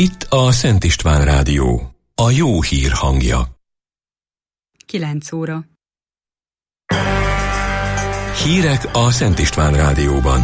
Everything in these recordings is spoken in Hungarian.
Itt a Szent István Rádió, a jó hír hangja. 9 óra. Hírek a Szent István Rádióban.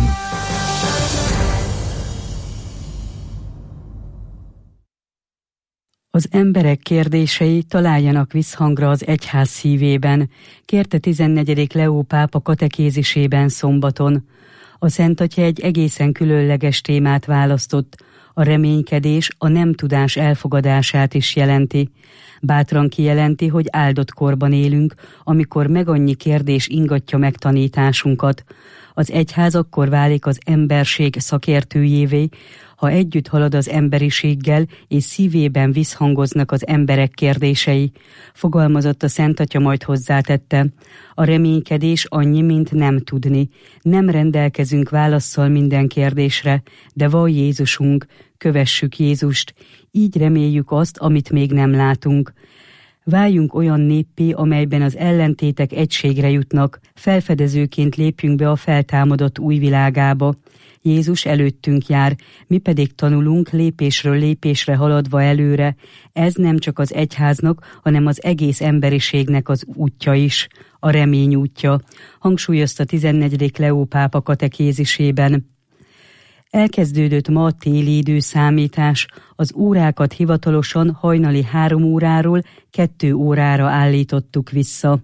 Az emberek kérdései találjanak visszhangra az egyház szívében, kérte 14. Leó pápa katekézisében szombaton. A Szent Atya egy egészen különleges témát választott, a reménykedés a nem tudás elfogadását is jelenti. Bátran kijelenti, hogy áldott korban élünk, amikor megannyi kérdés ingatja meg tanításunkat. Az egyház akkor válik az emberség szakértőjévé, ha együtt halad az emberiséggel, és szívében visszhangoznak az emberek kérdései. Fogalmazott a Szent Atya, majd hozzátette: a reménykedés annyi, mint nem tudni. Nem rendelkezünk válasszal minden kérdésre, de van Jézusunk, kövessük Jézust. Így reméljük azt, amit még nem látunk. Váljunk olyan néppé, amelyben az ellentétek egységre jutnak, felfedezőként lépjünk be a feltámadott új világába. Jézus előttünk jár, mi pedig tanulunk lépésről lépésre haladva előre. Ez nem csak az egyháznak, hanem az egész emberiségnek az útja is, a remény útja, hangsúlyozta 14. Leó pápa katekézisében. Elkezdődött ma a téli időszámítás, az órákat hivatalosan hajnali 3 óráról 2 órára állítottuk vissza.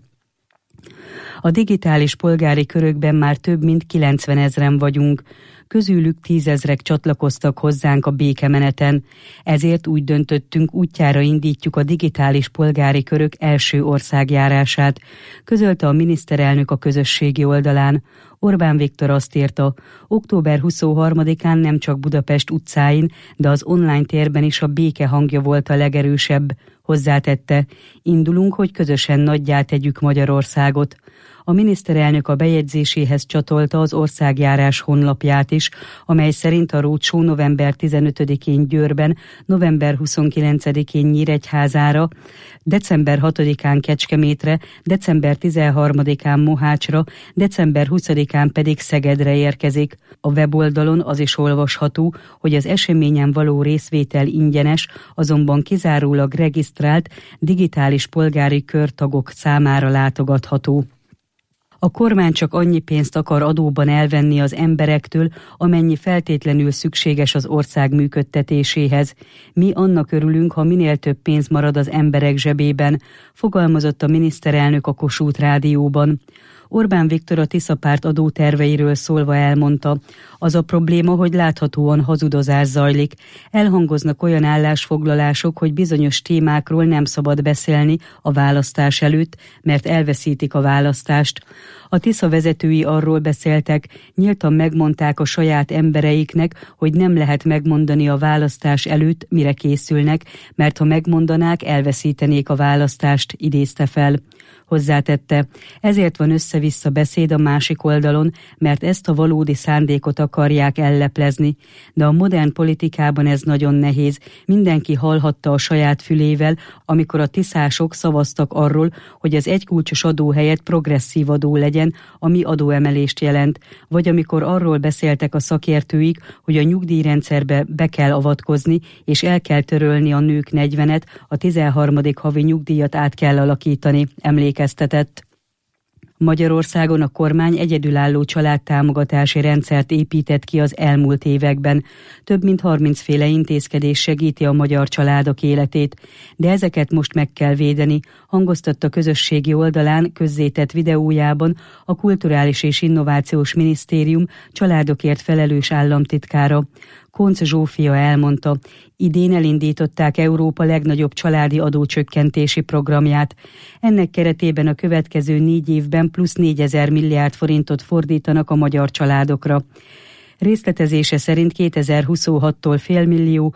A digitális polgári körökben már több mint 90 000-en vagyunk, közülük 10 000 csatlakoztak hozzánk a békemeneten, ezért úgy döntöttünk, útjára indítjuk a digitális polgári körök első országjárását, közölte a miniszterelnök a közösségi oldalán. Orbán Viktor azt írta, október 23-án nem csak Budapest utcáin, de az online térben is a béke hangja volt a legerősebb. Hozzátette, indulunk, hogy közösen nagyjá tegyük Magyarországot. A miniszterelnök a bejegyzéséhez csatolta az országjárás honlapját is, amely szerint a roadshow november 15-én Győrben, november 29-én Nyíregyházára, december 6-án Kecskemétre, december 13-án Mohácsra, december 20-án pedig Szegedre érkezik. A weboldalon az is olvasható, hogy az eseményen való részvétel ingyenes, azonban kizárólag regisztrált digitális polgári körtagok számára látogatható. A kormány csak annyi pénzt akar adóban elvenni az emberektől, amennyi feltétlenül szükséges az ország működtetéséhez. Mi annak örülünk, ha minél több pénz marad az emberek zsebében, fogalmazott a miniszterelnök a Kossuth Rádióban. Orbán Viktor a Tisza párt adóterveiről szólva elmondta, az a probléma, hogy láthatóan hazudozás zajlik. Elhangoznak olyan állásfoglalások, hogy bizonyos témákról nem szabad beszélni a választás előtt, mert elveszítik a választást. A Tisza vezetői arról beszéltek, nyíltan megmondták a saját embereiknek, hogy nem lehet megmondani a választás előtt, mire készülnek, mert ha megmondanák, elveszítenék a választást, idézte fel. Hozzátette, ezért van össze-vissza beszéd a másik oldalon, mert ezt a valódi szándékot akarják elleplezni. De a modern politikában ez nagyon nehéz. Mindenki hallhatta a saját fülével, amikor a tiszások szavaztak arról, hogy az egykulcsos adó helyett progresszív adó legyen, ami adóemelést jelent. Vagy amikor arról beszéltek a szakértőik, hogy a nyugdíjrendszerbe be kell avatkozni, és el kell törölni a nők 40-et, a 13. havi nyugdíjat át kell alakítani, emlékeztetett. Magyarországon a kormány egyedülálló családtámogatási rendszert épített ki az elmúlt években. Több mint 30 féle intézkedés segíti a magyar családok életét, de ezeket most meg kell védeni, hangoztatta közösségi oldalán közzétett videójában a Kulturális és Innovációs Minisztérium családokért felelős államtitkára. Koncz Zsófia elmondta, idén elindították Európa legnagyobb családi adócsökkentési programját. Ennek keretében a következő 4 évben plusz 4000 milliárd forintot fordítanak a magyar családokra. Részletezése szerint 2026-tól $500 000,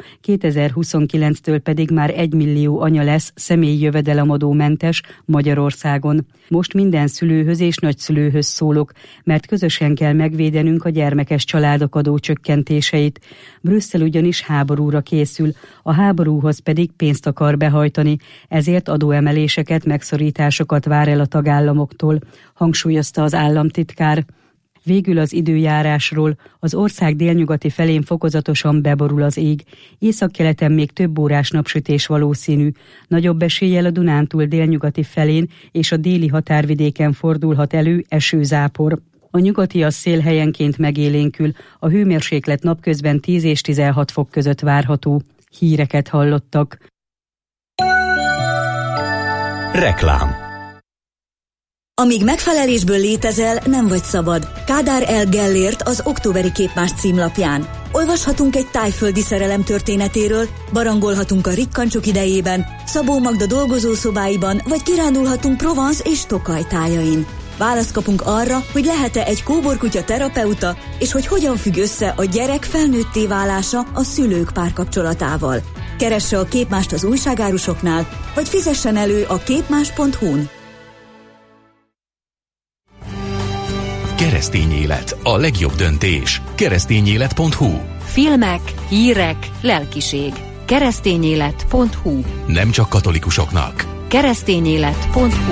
2029-től pedig már 1 millió anya lesz személyi jövedelemadómentes Magyarországon. Most minden szülőhöz és nagyszülőhöz szólok, mert közösen kell megvédenünk a gyermekes családok adócsökkentéseit. Brüsszel ugyanis háborúra készül, a háborúhoz pedig pénzt akar behajtani, ezért adóemeléseket, megszorításokat vár el a tagállamoktól, hangsúlyozta az államtitkár. Végül az időjárásról: az ország délnyugati felén fokozatosan beborul az ég, északkeleten még több órás napsütés valószínű, nagyobb eséllyel a Dunántúl délnyugati felén és a déli határvidéken fordulhat elő esőzápor. A nyugatias szél helyenként megélénkül, a hőmérséklet napközben 10 és 16 fok között várható. Híreket hallottak. Reklám. Amíg megfelelésből létezel, nem vagy szabad. Kádár L. Gellért az októberi Képmás címlapján. Olvashatunk egy tájföldi szerelem történetéről, barangolhatunk a rikkancsok idejében, Szabó Magda dolgozószobáiban, vagy kirándulhatunk Provence és Tokaj tájain. Választ kapunk arra, hogy lehet-e egy kóborkutya terapeuta, és hogy hogyan függ össze a gyerek felnőtté válása a szülők párkapcsolatával. Keresse a Képmást az újságárusoknál, vagy fizessen elő a képmás.hu-n. Keresztény élet, a legjobb döntés. Keresztényélet.hu. Filmek, hírek, lelkiség. Keresztényélet.hu. Nem csak katolikusoknak. Keresztényélet.hu.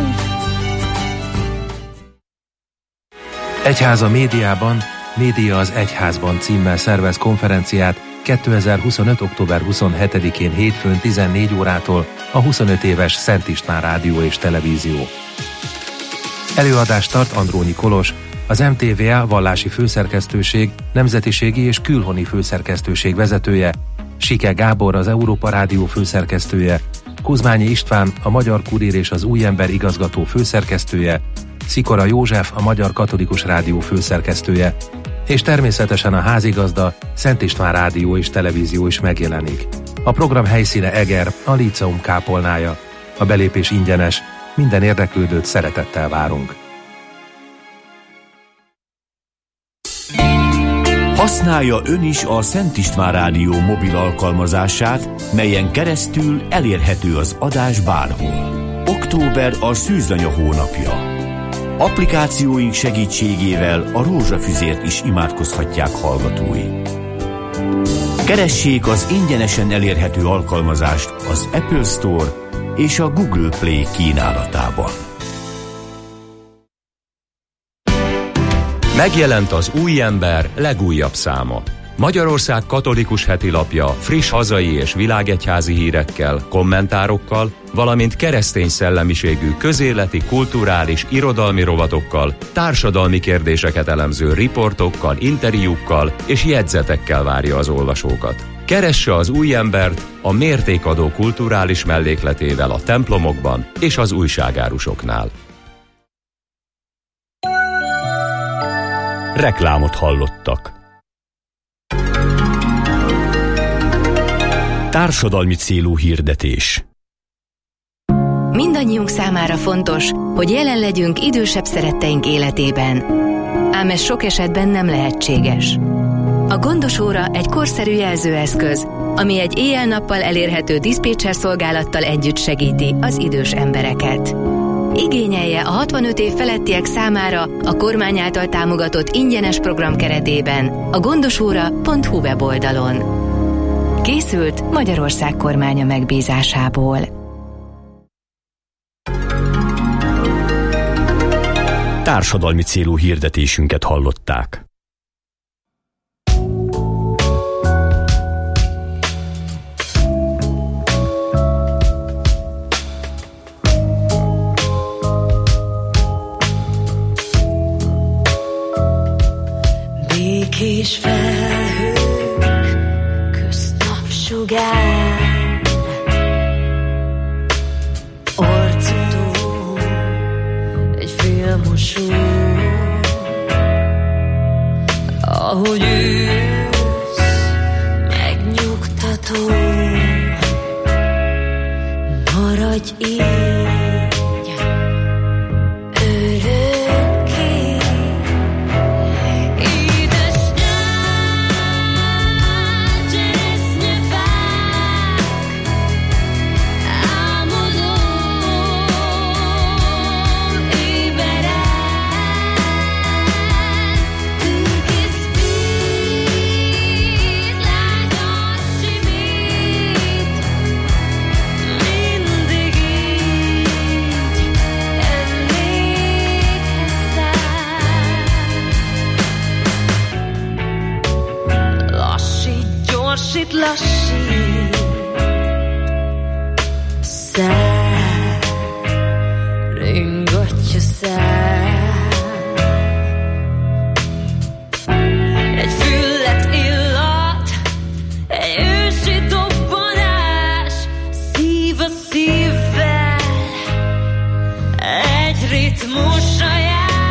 Egyház a médiában, Média az egyházban címmel szervez konferenciát 2025. október 27-én hétfőn 14 órától a 25 éves Szent István Rádió és Televízió. Előadást tart Andrónyi Kolos, az MTVA vallási főszerkesztőség, nemzetiségi és külhoni főszerkesztőség vezetője, Sike Gábor, az Európa Rádió főszerkesztője, Kuzmányi István, a Magyar Kurír és az Új Ember igazgató főszerkesztője, Szikora József, a Magyar Katolikus Rádió főszerkesztője, és természetesen a házigazda, Szent István Rádió és Televízió is megjelenik. A program helyszíne Eger, a Líceum kápolnája. A belépés ingyenes, minden érdeklődőt szeretettel várunk. Használja ön is a Szent István Rádió mobil alkalmazását, melyen keresztül elérhető az adás bárhol. Október a szűzanya hónapja. Applikációink segítségével a rózsafüzért is imádkozhatják hallgatói. Keressék az ingyenesen elérhető alkalmazást az Apple Store és a Google Play kínálatában. Megjelent az Új Ember legújabb száma. Magyarország katolikus hetilapja friss hazai és világegyházi hírekkel, kommentárokkal, valamint keresztény szellemiségű közéleti, kulturális, irodalmi rovatokkal, társadalmi kérdéseket elemző riportokkal, interjúkkal és jegyzetekkel várja az olvasókat. Keresse az Új Embert a mértékadó kulturális mellékletével a templomokban és az újságárusoknál. Reklámot hallottak. Társadalmi célú hirdetés. Mindannyiunk számára fontos, hogy jelen legyünk idősebb szeretteink életében. Ám ez sok esetben nem lehetséges. A Gondos óra egy korszerű jelzőeszköz, ami egy éjjel-nappal elérhető diszpécser szolgálattal együtt segíti az idős embereket. Igényelje a 65 év felettiek számára a kormány által támogatott ingyenes program keretében a gondosóra.hu weboldalon. Készült Magyarország kormánya megbízásából. Társadalmi célú hirdetésünket hallották. Békés felhők közt napsugár, arcodon egy félmosó, ahogy ősz megnyugtató, maradj így. Mindig így lassít, lassít. Szár, ringatja szár. Egy füllet illat, egy ősi dobbanás, szív a szívvel, egy ritmusra jár.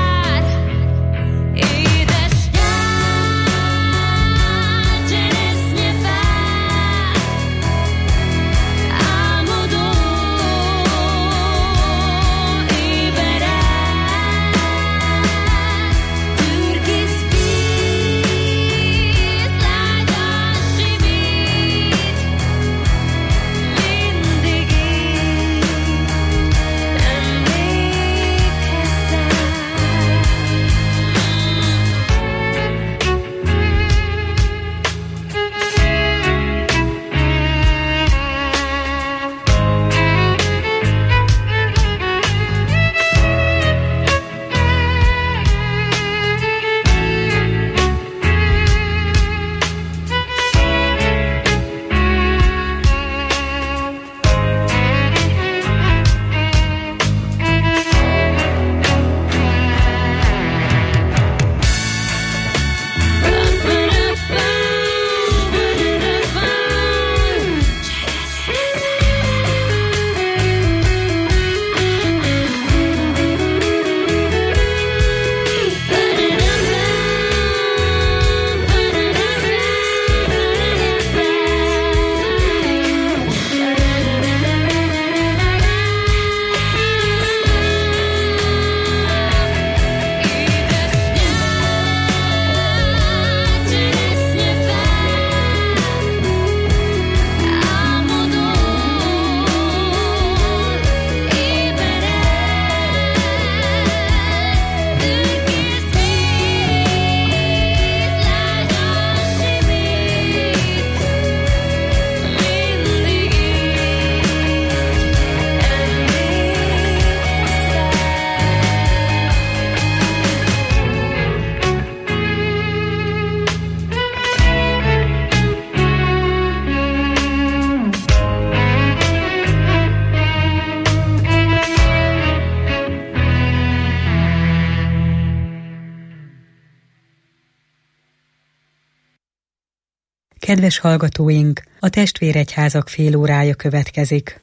Kedves hallgatóink, a Testvéregyházak félórája következik.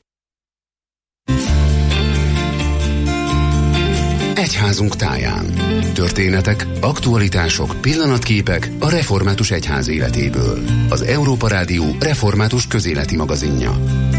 Egyházunk táján. Történetek, aktualitások, pillanatképek a református egyház életéből. Az Európa Rádió református közéleti magazinja.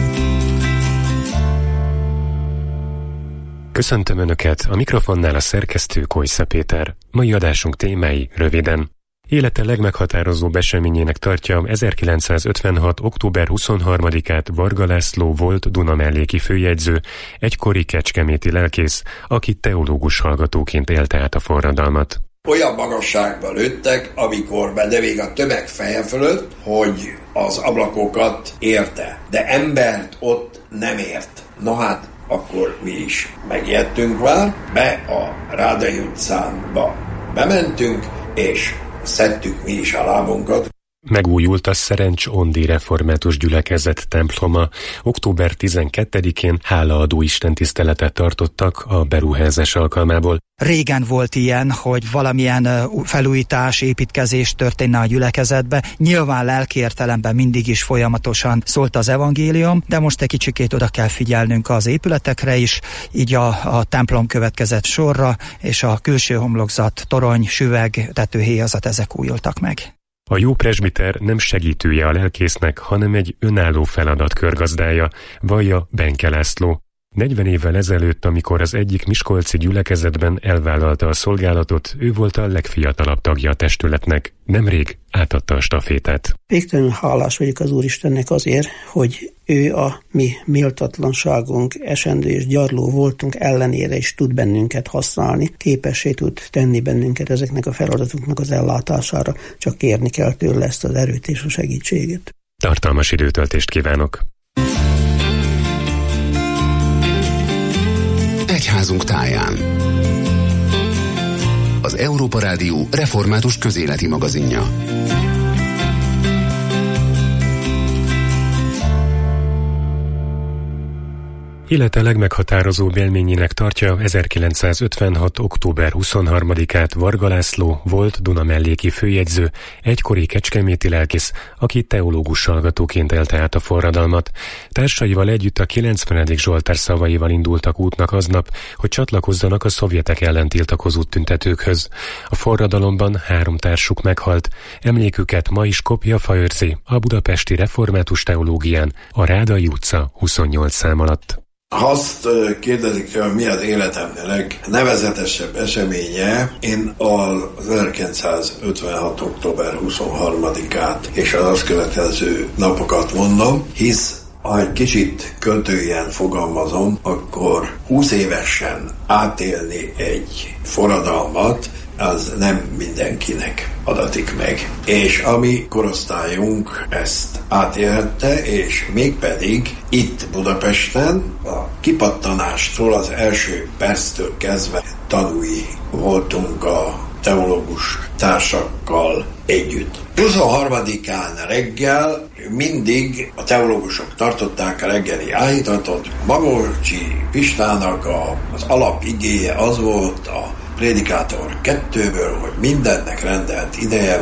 Köszöntöm Önöket, a mikrofonnál a szerkesztő Kojsza Péter. Mai adásunk témái röviden. Élete legmeghatározóbb eseményének tartja 1956. október 23-át Varga László volt Dunamelléki főjegyző, egykori kecskeméti lelkész, aki teológus hallgatóként élte át a forradalmat. Olyan magasságba lőttek, amikor bedevég a tömeg feje fölött, hogy az ablakokat érte, de embert ott nem ért. Na hát, akkor mi is megijedtünk már, be a Rádai utcánba bementünk, és szedtük mi is a lábunkat. Megújult a Szerencs Ondi Református Gyülekezet temploma. Október 12-én hálaadó istentiszteletet tartottak a beruházás alkalmából. Régen volt ilyen, hogy valamilyen felújítás, építkezés történne a gyülekezetbe. Nyilván lelki értelemben mindig is folyamatosan szólt az evangélium, de most egy kicsikét oda kell figyelnünk az épületekre is, így a templom következett sorra, és a külső homlokzat, torony, süveg, tetőhéjazat, ezek újultak meg. A jó presbiter nem segítője a lelkésznek, hanem egy önálló feladat körgazdája, vallja Benke László. 40 évvel ezelőtt, amikor az egyik miskolci gyülekezetben elvállalta a szolgálatot, ő volt a legfiatalabb tagja a testületnek. Nemrég átadta a stafétát. Végtelenül hálás vagyok az Úristennek azért, hogy ő a mi méltatlanságunk, esendő és gyarló voltunk ellenére is tud bennünket használni, képessé tud tenni bennünket ezeknek a feladatoknak az ellátására, csak kérni kell tőle ezt az erőt és a segítséget. Tartalmas időtöltést kívánok! Egyházunk táján. Az Európa Rádió református közéleti magazinja. Élete legmeghatározóbb élményének tartja 1956. október 23-át Varga László volt Dunamelléki főjegyző, egykori kecskeméti lelkész, aki teológus hallgatóként élte át a forradalmat. Társaival együtt a 90. Zsoltár szavaival indultak útnak aznap, hogy csatlakozzanak a szovjetek ellen tiltakozó tüntetőkhöz. A forradalomban 3 társuk meghalt, emléküket ma is kopjafaőrzi a budapesti református teológián, a Rádai utca 28 szám alatt. Azt kérdezik, hogy mi az életem legnevezetesebb eseménye, én az 1956. október 23-át és az azt következő napokat mondom, hisz ha egy kicsit költőien fogalmazom, akkor 20 évesen átélni egy forradalmat, az nem mindenkinek adatik meg. És a mi korosztályunk ezt átélhette, és mégpedig itt Budapesten a kipattanástól az első perctől kezdve tanúi voltunk a teológus társakkal együtt. 23-án reggel mindig a teológusok tartották a reggeli áhítatot. Magolcsi Pistának az alapigéje az volt a Prédikátor 2-ből, hogy mindennek rendelt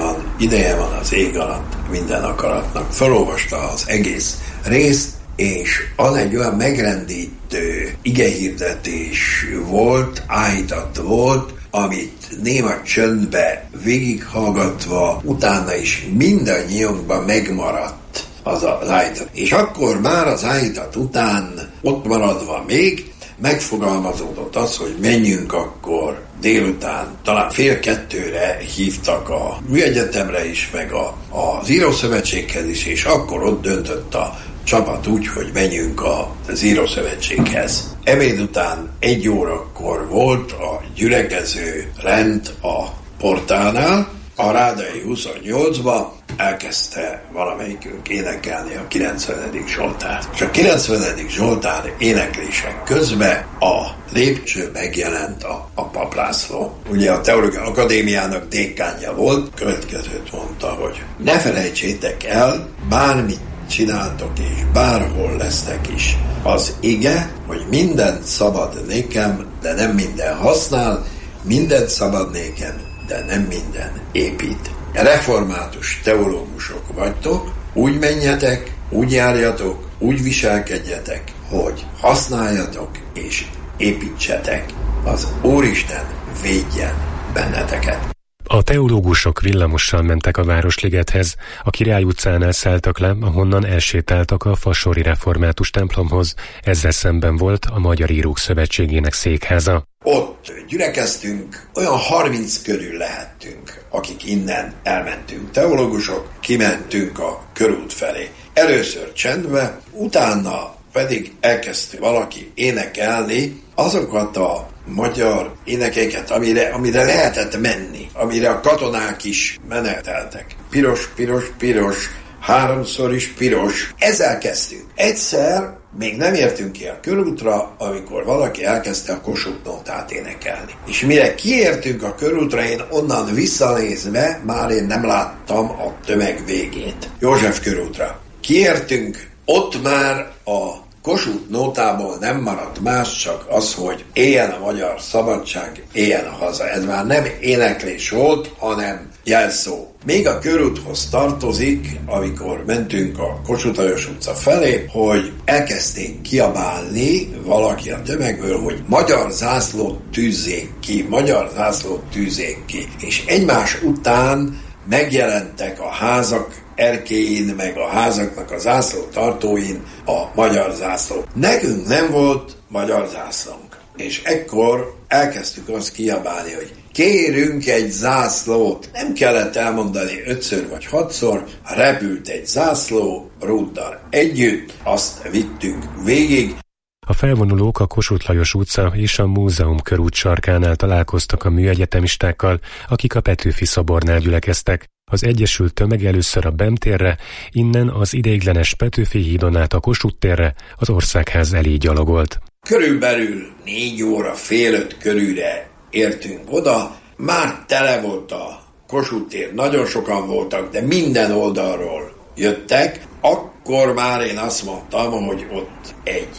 ideje van az ég alatt minden akaratnak. Felolvasta az egész részt, és az egy olyan megrendítő igehirdetés volt, áhítat volt, amit néma csöndbe végighallgatva, utána is mindannyiunkban megmaradt az áhítat. És akkor már az áhítat után ott maradva még megfogalmazódott az, hogy menjünk akkor délután, talán 1:30 hívtak a műegyetemre is, meg az írószövetséghez is, és akkor ott döntött a csapat úgy, hogy menjünk az írószövetséghez. Ebéd után 1 órakor volt a gyülekező lent a portálnál, a Rádai 28-ba elkezdte valamelyikünk énekelni a 90. Zsoltárt. És a 90. Zsoltár éneklések közben a lépcső megjelent a Pap László. Ugye a Teológiai Akadémiának dékánja volt, következőt mondta, hogy ne felejtsétek el, bármit csináltok és bárhol lesztek is. Az ige, hogy mindent szabad nékem, de nem minden használ, mindent szabad nékem, de nem minden épít. Református teológusok vagytok, úgy menjetek, úgy járjatok, úgy viselkedjetek, hogy használjatok és építsetek. Az Úristen védjen benneteket. A teológusok villamossal mentek a Városligethez, a Király utcánál szálltak le, ahonnan elsétáltak a Fasori református templomhoz, ezzel szemben volt a Magyar Írók Szövetségének székháza. Ott gyülekeztünk, olyan 30 körül lehettünk, akik innen elmentünk teológusok, kimentünk a körút felé. Először csendbe, utána pedig elkezdtünk valaki énekelni azokat a magyar énekeket, amire lehetett menni, amire a katonák is meneteltek. Piros, piros, piros, 3-szor is piros. Ezzel kezdtünk. Egyszer még nem értünk ki a körútra, amikor valaki elkezdte a Kossuth Nótát énekelni. És mire kiértünk a körútra, én onnan visszanézve már én nem láttam a tömeg végét. József körútra. Kiértünk, ott már a Kossuth Nótából nem maradt más, csak az, hogy éljen a magyar szabadság, éljen a haza. Ez már nem éneklés volt, hanem jelszó. Még a körúthoz tartozik, amikor mentünk a Kossuth Lajos utca felé, hogy elkezdték kiabálni valaki a tömegből, hogy magyar zászlót tűzzék ki, magyar zászlót tűzzék ki. És egymás után megjelentek a házak erkélyén, meg a házaknak a zászlótartóin a magyar zászló. Nekünk nem volt magyar zászlónk. És ekkor elkezdtük azt kiabálni, hogy kérünk egy zászlót. Nem kellett elmondani 5-ször vagy 6-szor, repült egy zászló, rúddal együtt, azt vittünk végig. A felvonulók a Kossuth Lajos utca és a Múzeum körút sarkánál találkoztak a műegyetemistákkal, akik a Petőfi szobornál gyülekeztek. Az egyesült tömeg először a BEM térre, innen az ideiglenes Petőfi hídon át a Kossuth térre, az Országház elé gyalogolt. Körülbelül 4 óra, fél 5 körülre értünk oda, már tele volt a Kossuth tér, nagyon sokan voltak, de minden oldalról jöttek, akkor már én azt mondtam, hogy ott egy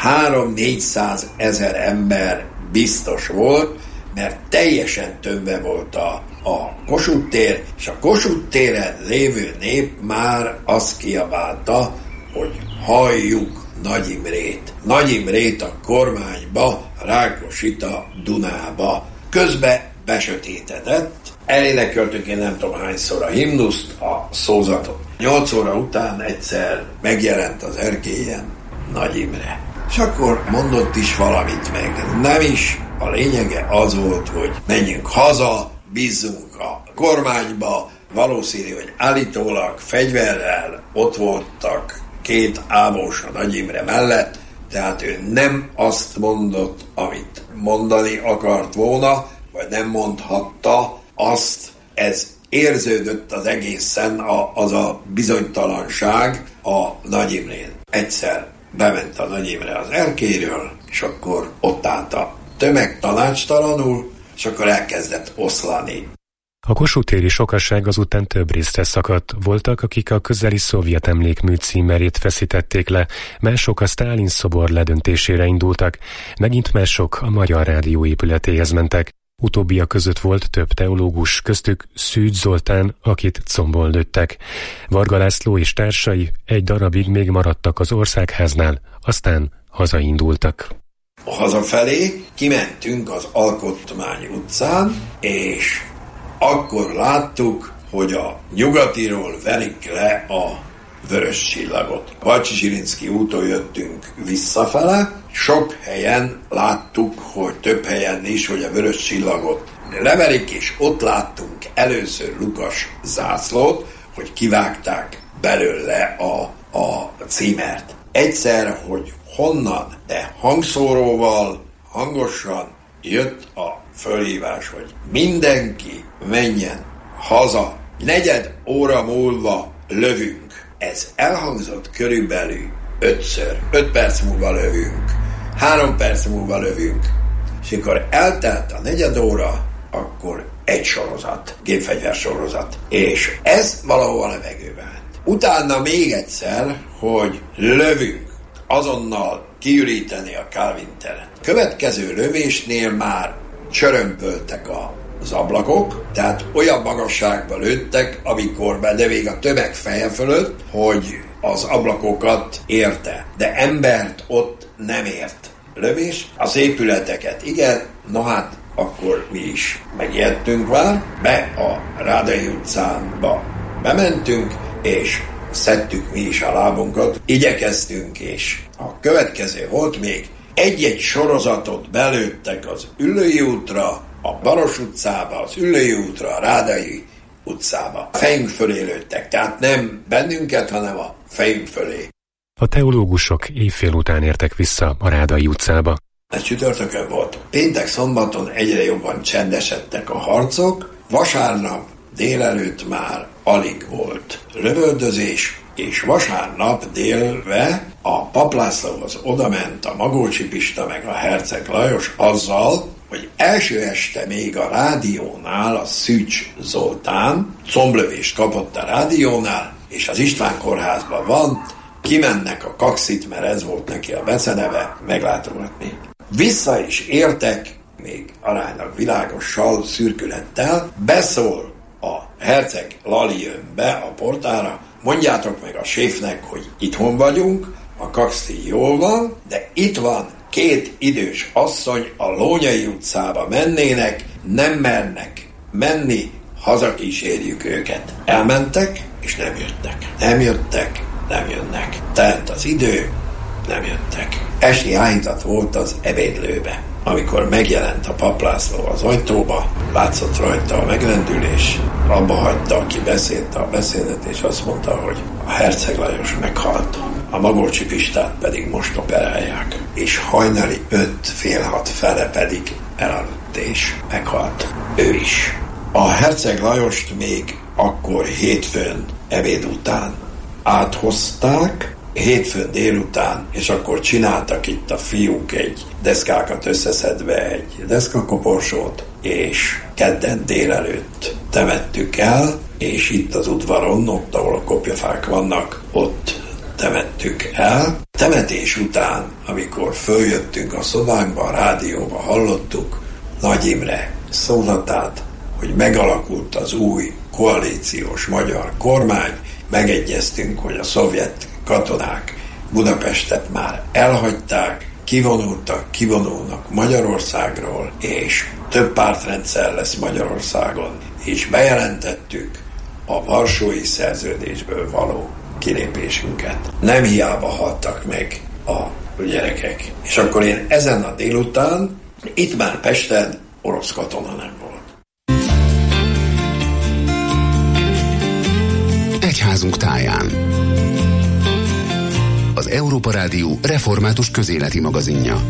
300-400 ezer ember biztos volt, mert teljesen tömve volt a Kossuth tér, és a Kossuth téren lévő nép már azt kiabálta, hogy halljuk Nagy Imrét. Nagy Imrét a kormányba, Rákosit a Dunába. Közben besötétedett, elénekeltünk én nem tudom hányszor a himnuszt, a szózatot. 8 óra után egyszer megjelent az erkélyen Nagy Imre. És akkor mondott is valamit meg. Nem is, a lényege az volt, hogy menjünk haza, bízzunk a kormányba, valószínű, hogy állítólag fegyverrel ott voltak 2 ávós a Nagy Imre mellett, tehát ő nem azt mondott, amit mondani akart volna, vagy nem mondhatta azt, ez érződött az egészen az a bizonytalanság a Nagy Imrén. Egyszer bement a Nagy Imre az erkélyről, és akkor ott állt a tömeg tanácstalanul, és akkor elkezdett oszlani. A Kossuth-téri sokaság azután több részre szakadt. Voltak, akik a közeli szovjet emlékmű címerét feszítették le, mások a Sztálin szobor ledöntésére indultak, megint mások a Magyar Rádió épületéhez mentek. Utóbbiak között volt több teológus, köztük Szűcs Zoltán, akit combol lőttek. Varga László és társai egy darabig még maradtak az Országháznál, aztán hazaindultak. Hazafelé kimentünk az Alkotmány utcán, és akkor láttuk, hogy a nyugatiról verik le a vörös csillagot. Balcsi-Zsilinszky úton jöttünk visszafele, sok helyen láttuk, hogy több helyen is, hogy a vörös csillagot leverik, és ott láttunk először Lukas zászlót, hogy kivágták belőle a címert. Egyszer, hogy honnan, de hangszóróval, hangosan jött a fölhívás, hogy mindenki menjen haza, 4 óra múlva lövünk. Ez elhangzott körülbelül 5-ször. 5 perc múlva lövünk, 3 perc múlva lövünk, és amikor eltelt a 4 óra, akkor egy sorozat, gépfegyver sorozat, és ez valahol a levegőbe ment. Utána még egyszer, hogy lövünk, azonnal kiüríteni a Kálvin teret. Következő lövésnél már csörömpöltek az ablakok, tehát olyan magasságba lőttek, amikor de még a tömeg feje fölött, hogy az ablakokat érte. De embert ott nem ért lövés. Az épületeket igen, no hát akkor mi is megijedtünk már, be a Rádai utcánba bementünk, és szedtük mi is a lábunkat, igyekeztünk, és a következő volt még, egy-egy sorozatot belőttek az Üllői útra, a Baros utcába, az Üllői útra, a Rádai utcába. A fejünk fölé lőttek, tehát nem bennünket, hanem a fejünk fölé. A teológusok évfél után értek vissza a Rádai utcába. Ez csütörtökön volt. Péntek-szombaton egyre jobban csendesedtek a harcok, vasárnap délelőtt már alig volt lövöldözés, és vasárnap délve a Pap Lászlóhoz odament a Magolcsi Pista meg a Herceg Lajos azzal, hogy első este még a rádiónál a Szűcs Zoltán comblövést kapott a rádiónál, és az István kórházban van, kimennek a Kakszit, mert ez volt neki a beceneve, meglátogatni. Vissza is értek, még aránylag világossal, szürkülettel, beszól a Herceg Lali jön be a portára, mondjátok meg a séfnek, hogy itthon vagyunk, a Kaxi jól van, de itt van 2 idős asszony, a Lónyai utcába mennének, nem mernek menni, hazakísérjük őket. Elmentek, és nem jöttek. Nem jöttek, nem jönnek. Telt az idő, nem jöttek. Esti áhítat volt az ebédlőbe. Amikor megjelent a Pap László az ajtóba, látszott rajta a megrendülés, abba hagyta, aki beszélte a beszédet, és azt mondta, hogy a Herceg Lajos meghalt, a Magolcsi Pistát pedig most operálják, és hajnali 5-5:30 fele pedig elaludt és meghalt ő is. A Herceg Lajost még akkor hétfőn ebéd után áthozták, hétfőn délután, és akkor csináltak itt a fiúk egy deszkákat összeszedve egy deszkakoporsót, és kedden délelőtt temettük el, és itt az udvaron, ott ahol a kopjafák vannak, ott temettük el. Temetés után, amikor följöttünk a szobánkba, a rádióba, hallottuk Nagy Imre szólatát, hogy megalakult az új koalíciós magyar kormány, megegyeztünk, hogy a szovjet katonák Budapestet már elhagyták, kivonulnak Magyarországról, és több pártrendszer lesz Magyarországon, és bejelentettük a Varsói Szerződésből való kilépésünket. Nem hiába haltak meg a gyerekek. És akkor én ezen a délután, itt már Pesten orosz katona nem volt. Egyházunk táján. Az Európa Rádió református közéleti magazinja.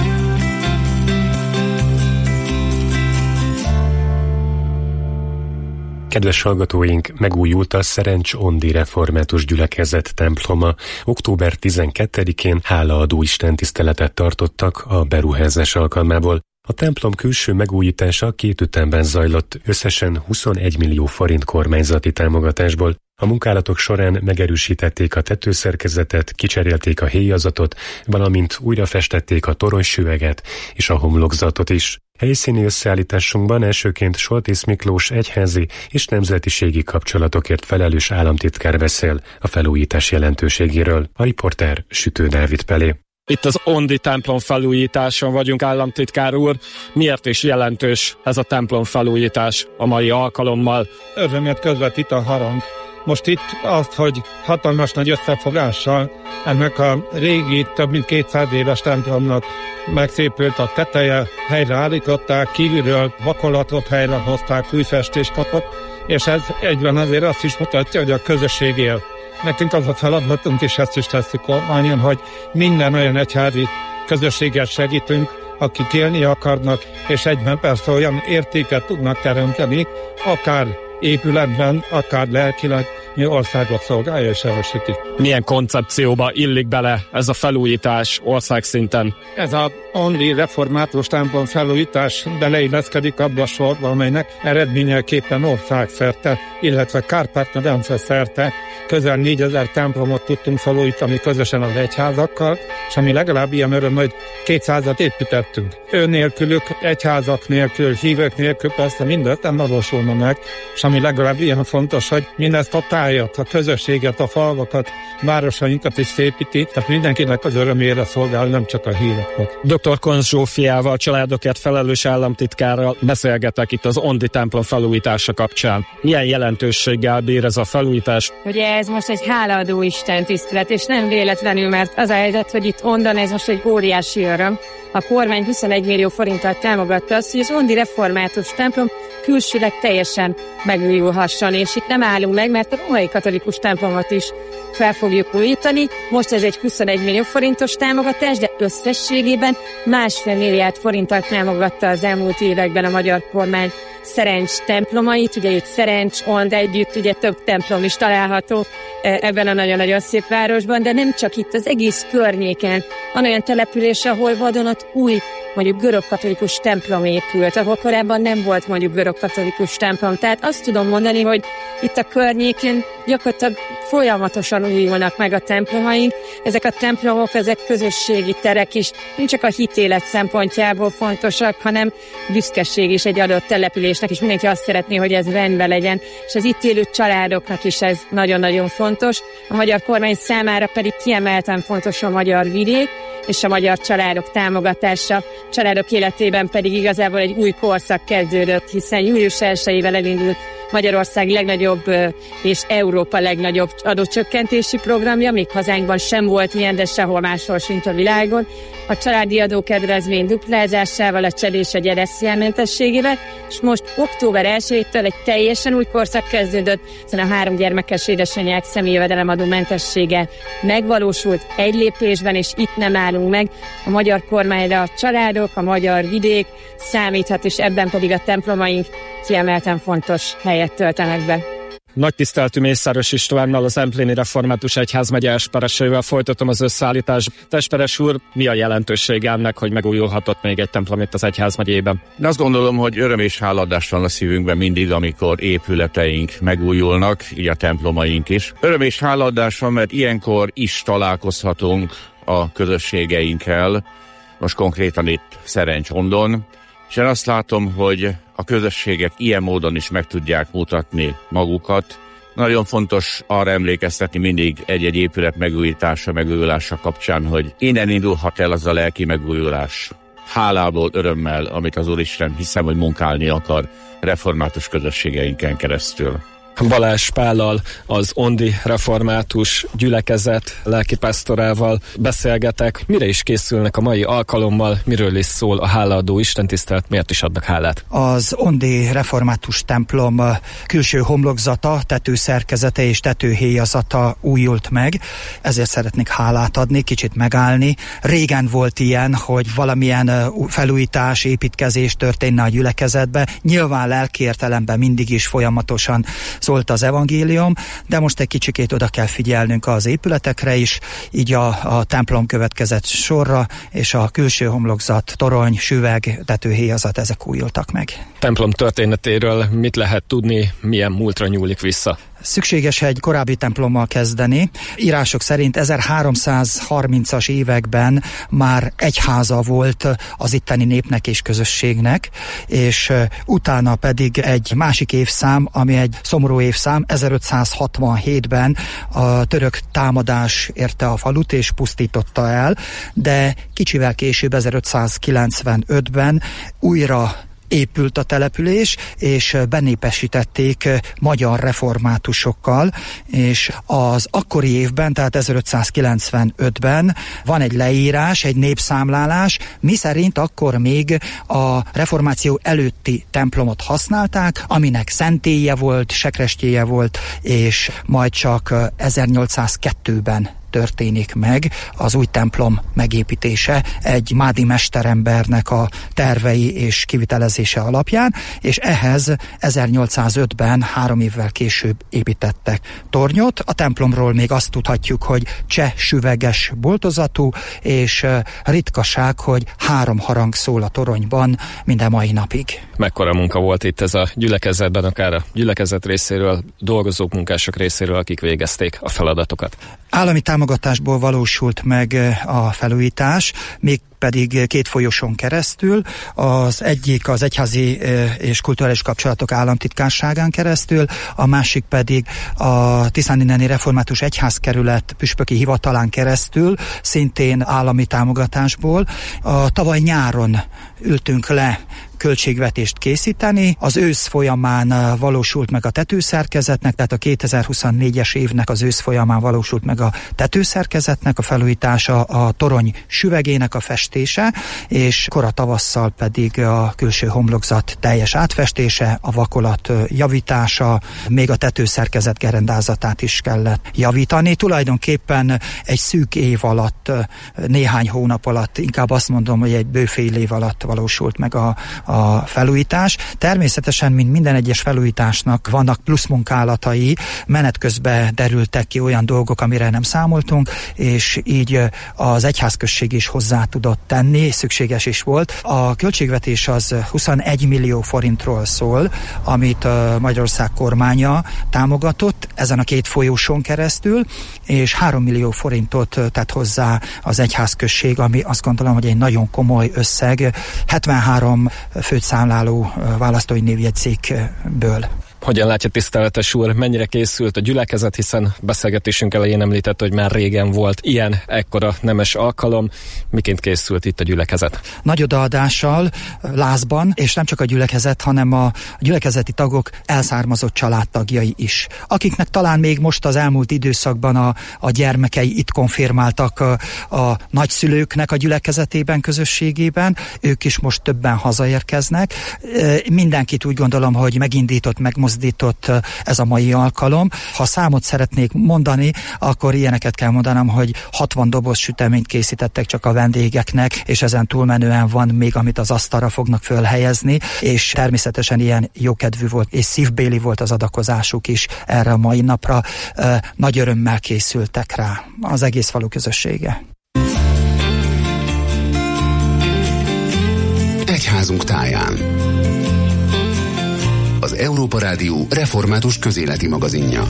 Kedves hallgatóink, megújult a Szerencs Ondi Református Gyülekezet temploma. Október 12-én hálaadó istentiszteletet tartottak a beruházás alkalmából. A templom külső megújítása 2 ütemben zajlott, összesen 21 millió forint kormányzati támogatásból. A munkálatok során megerősítették a tetőszerkezetet, kicserélték a héjazatot, valamint újrafestették a toronysüveget és a homlokzatot is. Helyszíni összeállításunkban elsőként Soltész Miklós egyházi és nemzetiségi kapcsolatokért felelős államtitkár beszél a felújítás jelentőségéről. A riporter Sütő Dávid Pelé. Itt az Ondi templom felújításon vagyunk, államtitkár úr. Miért is jelentős ez a templom felújítás a mai alkalommal? Örömét közvetít a harang. Most itt azt, hogy hatalmas nagy összefogással ennek a régi, több mint 200 éves templomnak megszépült a teteje, helyreállították, kívülről vakolatot helyre hozták, új festést kapott, és ez egyben azért azt is mutatja, hogy a közösség él. Nekünk az a feladatunk, és ezt is tesszük kormányon, hogy minden olyan egyházi közösséget segítünk, akik élni akarnak, és egyben persze olyan értéket tudnak teremteni, akár épületben, akár lelkileg, mi országot szolgálja és erősíti. Milyen koncepcióba illik bele ez a felújítás országszinten? Ez a Ondi református templom felújítás beleilleszkedik abba a sorba, amelynek eredményeképpen országszerte, illetve Kárpát-medence szerte közel 4000 templomot tudtunk felújítani közösen az egyházakkal, és ami legalább ilyen öröm, hogy 200-at építettünk. Ő nélkülük, egyházak nélkül, hívők nélkül persze mindezt nem valósulna meg, és ami legalább ilyen fontos, hogy mindezt a tájat, a közösséget, a falvakat, városainkat is szépíti, tehát mindenkinek az örömére szolgál, nem csak a híveknek. Dr. Konz Zsófiával, családokért felelős államtitkárral beszélgetek itt az Ondi templom felújítása kapcsán. Milyen jelentőséggel bír ez a felújítás? Ugye ez most egy hálaadó istentisztelet, és nem véletlenül, mert az a helyzet, hogy itt Ondon ez most egy óriási öröm. A kormány 21 millió forinttal támogatta azt, hogy az Ondi református templom külsőleg teljesen megújulhasson, és itt nem állunk meg, mert a római katolikus templomot is fel fogjuk újítani. Most ez egy 21 millió forintos támogatás, de összességében 1,5 milliárd forinttal támogatta az elmúlt években a magyar kormány Szerencs templomait. Ugye itt Szerencs, Ond együtt, ugye több templom is található ebben a nagyon-nagyon szép városban, de nem csak itt, az egész környéken van olyan település, ahol vadonat új, mondjuk görögkatolikus templom épült, ahol korábban nem volt mondjuk görögkatolikus templom. Tehát azt tudom mondani, hogy itt a környéken gyakorlatilag folyamatosan újulnak meg a templomaink. Ezek a templomok, ezek közösségi terek is, nem csak a hitélet szempontjából fontosak, hanem büszkeség is egy adott településnek, és mindenki azt szeretné, hogy ez rendben legyen, és az itt élő családoknak is ez nagyon-nagyon fontos. A magyar kormány számára pedig kiemelten fontos a magyar vidék, és a magyar családok támogatása. Családok életében pedig igazából egy új korszak kezdődött, hiszen július 1-ével elindult Magyarország legnagyobb és Európa legnagyobb adócsökkentési programja, még hazánkban sem volt ilyen, de sehol máshol sincs a világon. A családi adókedvezmény duplázásával, a család és a gyerek-mentességével, és most október 1-től egy teljesen új korszak kezdődött, hiszen a 3 gyermekes édesanyák személyjövedelemadó mentessége megvalósult egy lépésben, és itt nem állunk meg. A magyar kormányra a családok, a magyar vidék számíthat, és ebben pedig a templomaink kiemelten fontos helyet töltenek be. Nagy tiszteltű Mészáros Istvánnal, az Empléni Református Egyházmegye espereseivel folytatom az összeállítást. Esperes úr, mi a jelentősége ennek, hogy megújulhatott még egy templom itt az Egyházmegyében? Én azt gondolom, hogy öröm és háladás van a szívünkben mindig, amikor épületeink megújulnak, így a templomaink is. Öröm és háladás van, mert ilyenkor is találkozhatunk a közösségeinkkel, most konkrétan itt Szerencsondon, és én azt látom, hogy a közösségek ilyen módon is meg tudják mutatni magukat. Nagyon fontos arra emlékeztetni mindig egy-egy épület megújulása kapcsán, hogy innen indulhat el az a lelki megújulás. Hálából, örömmel, amit az Úristen hiszem, hogy munkálni akar református közösségeinken keresztül. Balázs Pállal, az Ondi Református Gyülekezet lelkipásztorával beszélgetek. Mire is készülnek a mai alkalommal, miről is szól a hálaadó istentisztelet, miért is adnak hálát? Az Ondi Református templom külső homlokzata, tetőszerkezete és tetőhéjazata újult meg, ezért szeretnék hálát adni, kicsit megállni. Régen volt ilyen, hogy valamilyen felújítás, építkezés történne a gyülekezetbe. Nyilván lelki értelemben mindig is folyamatosan szólt az evangélium, de most egy kicsikét oda kell figyelnünk az épületekre is, így a templom következett sorra, és a külső homlokzat, torony, süveg, tetőhéjazat, ezek újultak meg. Templom történetéről mit lehet tudni, milyen múltra nyúlik vissza? Szükséges egy korábbi templommal kezdeni. Írások szerint 1330-as években már egyháza volt az itteni népnek és közösségnek, és utána pedig egy másik évszám, ami egy szomorú évszám, 1567-ben a török támadás érte a falut és pusztította el, de kicsivel később, 1595-ben újra épült a település, és benépesítették magyar reformátusokkal, és az akkori évben, tehát 1595-ben van egy leírás, egy népszámlálás, miszerint akkor még a reformáció előtti templomot használták, aminek szentélye volt, sekrestjéje volt, és majd csak 1802-ben történik meg az új templom megépítése egy mádi mesterembernek a tervei és kivitelezése alapján, és ehhez 1805-ben 3 évvel később építettek tornyot. A templomról még azt tudhatjuk, hogy cseh süveges boltozatú, és ritkaság, hogy 3 harang szól a toronyban minden mai napig. Mekkora munka volt itt ez a gyülekezetben, akár a gyülekezet részéről, dolgozók, munkások részéről, akik végezték a feladatokat? Állami támogatásból valósult meg a felújítás, még pedig 2 folyosón keresztül. Az egyik az Egyházi és Kulturális Kapcsolatok Államtitkárságán keresztül, a másik pedig a Tiszáninneni Református Egyházkerület püspöki hivatalán keresztül, szintén állami támogatásból. Tavaly nyáron ültünk le költségvetést készíteni. Az ősz folyamán valósult meg a tetőszerkezetnek, tehát a 2024-es évnek az ősz folyamán valósult meg a tetőszerkezetnek a felújítása, a torony süvegének a festése, és kora tavasszal pedig a külső homlokzat teljes átfestése, a vakolat javítása, még a tetőszerkezet gerendázatát is kellett javítani. Tulajdonképpen egy szűk év alatt, néhány hónap alatt, inkább azt mondom, hogy egy bő fél év alatt valósult meg a felújítás. Természetesen, mint minden egyes felújításnak vannak pluszmunkálatai, menet közben derültek ki olyan dolgok, amire nem számoltunk, és így az egyházközség is hozzá tudott tenni, szükséges is volt. A költségvetés az 21 millió forintról szól, amit Magyarország kormánya támogatott ezen a 2 folyóson keresztül, és 3 millió forintot tett hozzá az egyházközség, ami azt gondolom, hogy egy nagyon komoly összeg, 73 főt számláló választói névjegyzékből. Hogyan látja, tiszteletes úr, mennyire készült a gyülekezet, hiszen beszélgetésünk elején említett, hogy már régen volt ilyen ekkora nemes alkalom. Miként készült itt a gyülekezet? Nagy odaadással, lázban, és nem csak a gyülekezet, hanem a gyülekezeti tagok elszármazott családtagjai is. Akiknek talán még most az elmúlt időszakban a gyermekei itt konfirmáltak a nagyszülőknek a gyülekezetében, közösségében, ők is most többen hazaérkeznek. Mindenkit úgy gondolom, hogy megindított, megmozdított előmozdított ez a mai alkalom. Ha számot szeretnék mondani, akkor ilyeneket kell mondanom, hogy 60 doboz süteményt készítettek csak a vendégeknek, és ezen túlmenően van még, amit az asztalra fognak fölhelyezni, és természetesen ilyen jókedvű volt, és szívbéli volt az adakozásuk is erre a mai napra. Nagy örömmel készültek rá az egész falu közössége. Egyházunk táján. Az Európa Rádió református közéleti magazinja.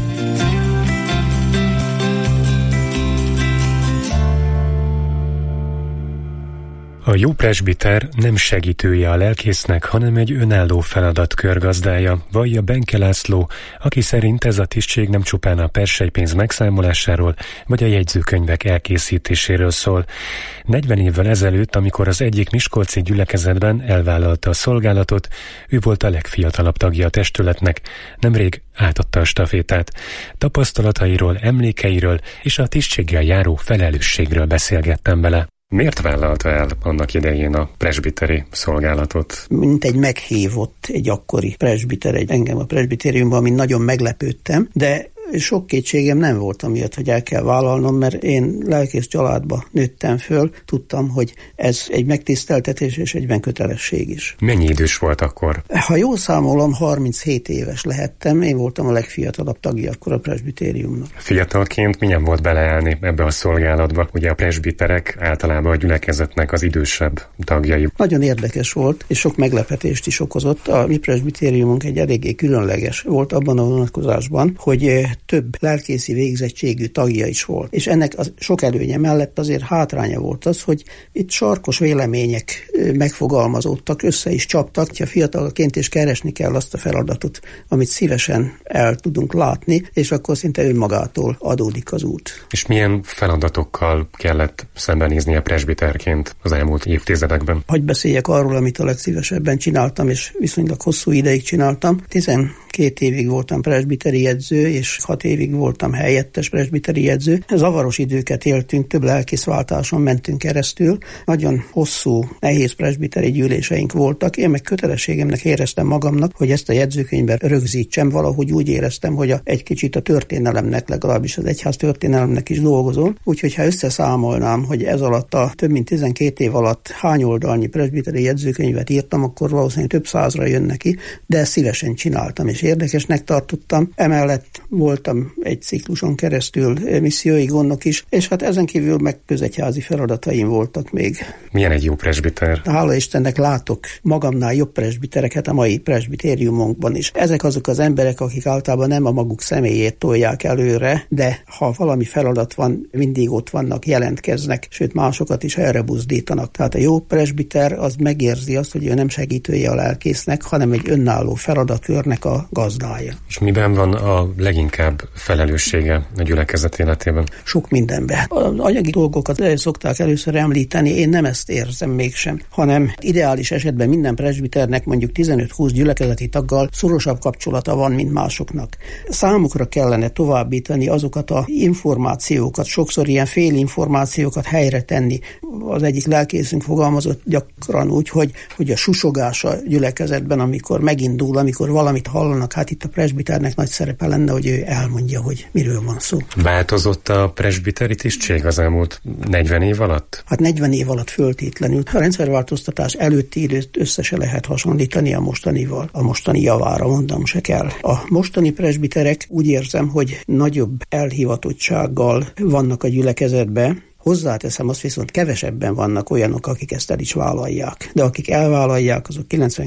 A jó presbiter nem segítője a lelkésznek, hanem egy önálló feladatkör gazdája, vallja Benke László, aki szerint ez a tisztség nem csupán a perselypénz megszámolásáról, vagy a jegyzőkönyvek elkészítéséről szól. 40 évvel ezelőtt, amikor az egyik miskolci gyülekezetben elvállalta a szolgálatot, ő volt a legfiatalabb tagja a testületnek, nemrég átadta a stafétát. Tapasztalatairól, emlékeiről és a tisztséggel járó felelősségről beszélgettem vele. Miért vállalta el annak idején a presbiteri szolgálatot? Mint egy meghívott, egy akkori presbiter, engem a presbitériumban, amin nagyon meglepődtem, de sok kétségem nem volt amiatt, hogy el kell vállalnom, mert én lelkész családba nőttem föl, tudtam, hogy ez egy megtiszteltetés és egyben kötelesség is. Mennyi idős volt akkor? Ha jól számolom, 37 éves lehettem, én voltam a legfiatalabb tagja akkor a presbitériumnak. Fiatalként milyen volt beleállni ebbe a szolgálatba? Ugye a presbiterek általában a gyülekezetnek az idősebb tagjai. Nagyon érdekes volt, és sok meglepetést is okozott. A mi presbitériumunk egy eléggé különleges volt abban a vonatkozásban, hogy több lelkészi végzettségű tagja is volt. És ennek a sok előnye mellett azért hátránya volt az, hogy itt sarkos vélemények megfogalmazódtak, össze is csaptak, ha fiatalként is keresni kell azt a feladatot, amit szívesen el tudunk látni, és akkor szinte önmagától adódik az út. És milyen feladatokkal kellett szembenézni a presbiterként az elmúlt évtizedekben? Hogy beszéljek arról, amit a legszívesebben csináltam, és viszonylag hosszú ideig csináltam. 12 évig voltam presbiteri jegyző, és 6 évig voltam helyettes presbiteri jegyző. Zavaros időket éltünk, több lelkészváltáson mentünk keresztül. Nagyon hosszú, nehéz presbiteri gyűléseink voltak. Én meg kötelességemnek éreztem magamnak, hogy ezt a jegyzőkönyvben rögzítsem. Valahogy úgy éreztem, hogy egy kicsit a történelemnek, legalábbis az egyház történelemnek is dolgozom. Úgyhogy ha összeszámolnám, hogy ez alatt a több mint 12 év alatt hány oldalnyi presbiteri jegyzőkönyvet írtam, akkor valószínűleg több százra jön neki, de ezt szívesen csináltam, és érdekesnek tartottam. Emellett voltam egy cikluson keresztül missziói gondnok is, és hát ezen kívül meg közegyházi feladataim voltak még. Milyen egy jó presbiter? Hála Istennek látok magamnál jobb presbitereket a mai presbitériumunkban is. Ezek azok az emberek, akik általában nem a maguk személyét tolják előre, de ha valami feladat van, mindig ott vannak, jelentkeznek, sőt másokat is erre buzdítanak. Tehát a jó presbiter az megérzi azt, hogy ő nem segítője a lelkésznek, hanem egy önálló feladatkörnek a gazdája. És miben van a leginkább felelőssége a gyülekezet életében? Sok mindenben. Az anyagi dolgokat szokták először említeni, én nem ezt érzem mégsem, hanem ideális esetben minden presbiternek mondjuk 15-20 gyülekezeti taggal szorosabb kapcsolata van, mint másoknak. Számukra kellene továbbítani azokat az információkat, sokszor ilyen félinformációkat helyre tenni. Az egyik lelkészünk fogalmazott gyakran úgy, hogy a susogás a gyülekezetben, amikor megindul, amikor valamit hallanak, hát itt a presbiternek nagy szerepe lenne, hogy ő elmondja, hogy miről van szó. Változott a presbiteri tisztség az elmúlt 40 év alatt? Hát 40 év alatt föltétlenül. A rendszerváltoztatás előtti időt össze se lehet hasonlítani a mostanival. A mostani javára mondom se kell. A mostani presbiterek úgy érzem, hogy nagyobb elhivatottsággal vannak a gyülekezetben. Hozzáteszem, azt viszont kevesebben vannak olyanok, akik ezt el is vállalják. De akik elvállalják, azok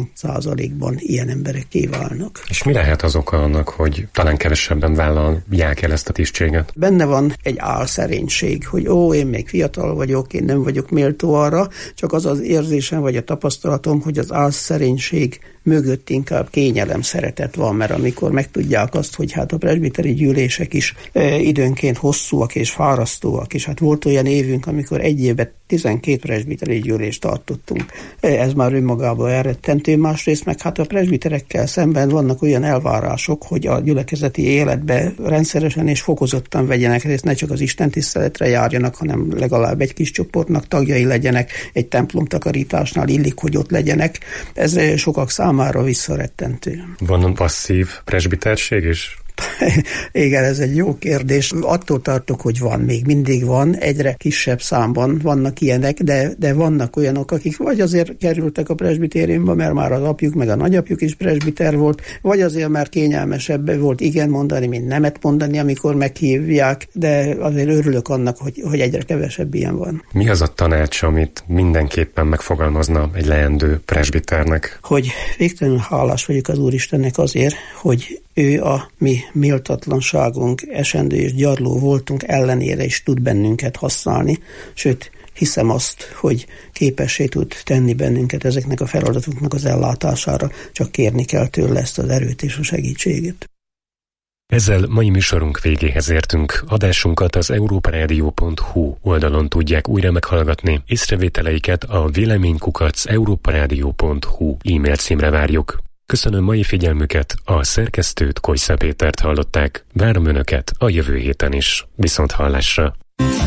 90%-ban ilyen emberek kiválnak. És mi lehet az oka annak, hogy talán kevesebben vállalják el ezt a tisztséget? Benne van egy álszerénység, hogy én még fiatal vagyok, én nem vagyok méltó arra, csak az az érzésem vagy a tapasztalatom, hogy az álszerénység mögött inkább kényelem, szeretet van, mert amikor megtudják azt, hogy hát a presbiteri gyűlések is időnként hosszúak és fárasztóak, és hát volt olyan évünk, amikor egy évben 12 presbiteri gyűlést tartottunk. Ez már önmagában elrettentő, másrészt meg hát a presbiterekkel szemben vannak olyan elvárások, hogy a gyülekezeti életbe rendszeresen és fokozottan vegyenek részt, ne csak az istentiszteletre járjanak, hanem legalább egy kis csoportnak tagjai legyenek, egy templom takarításnál illik, hogy ott legyenek. Ez sokak számára visszarettentő. Van passzív presbiterség is? Igen, ez egy jó kérdés. Attól tartok, hogy van, még mindig van, egyre kisebb számban vannak ilyenek, de vannak olyanok, akik vagy azért kerültek a presbitériumba, mert már az apjuk meg a nagyapjuk is presbiter volt, vagy azért, mert kényelmesebb volt igen mondani, mint nemet mondani, amikor meghívják, de azért örülök annak, hogy egyre kevesebb ilyen van. Mi az a tanács, amit mindenképpen megfogalmazna egy leendő presbiternek? Hogy végtelenül hálás vagyok az Úristennek azért, hogy ő a mi méltatlanságunk, esendő és gyarló voltunk ellenére is tud bennünket használni, sőt, hiszem azt, hogy képessé tud tenni bennünket ezeknek a feladatoknak az ellátására, csak kérni kell tőle ezt az erőt és a segítséget. Ezzel mai műsorunk végéhez értünk. Adásunkat az europaradio.hu oldalon tudják újra meghallgatni. Észrevételeiket a véleménykukac@europaradio.hu e-mail címre várjuk. Köszönöm mai figyelmüket, a szerkesztőt, Kojsza Pétert hallották. Várom Önöket a jövő héten is. Viszont hallásra!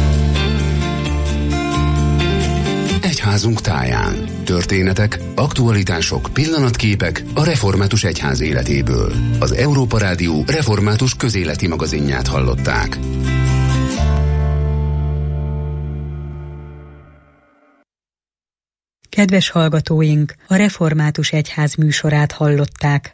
Egyházunk táján. Történetek, aktualitások, pillanatképek a református egyház életéből. Az Európa Rádió református közéleti magazinját hallották. Kedves hallgatóink, a Református Egyház műsorát hallották.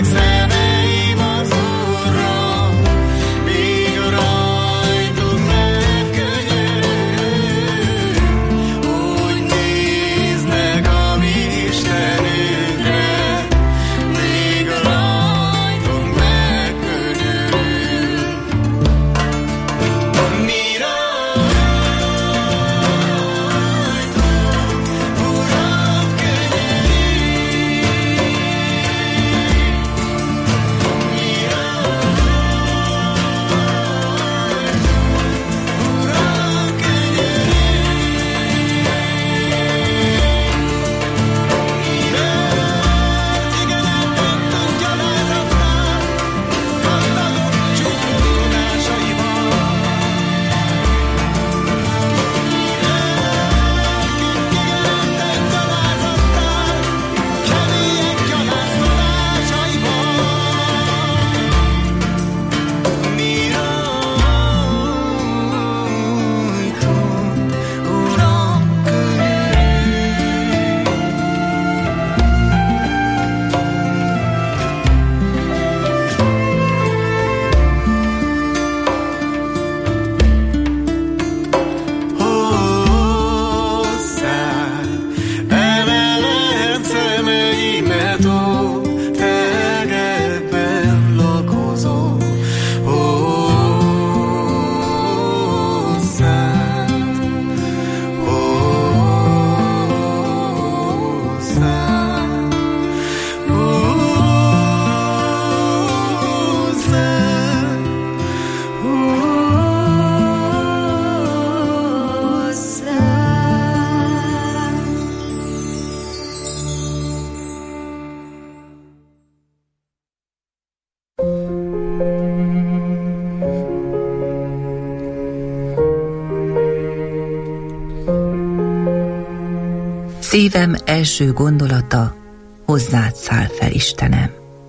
Szívem első gondolata, hozzád száll fel, Istenem.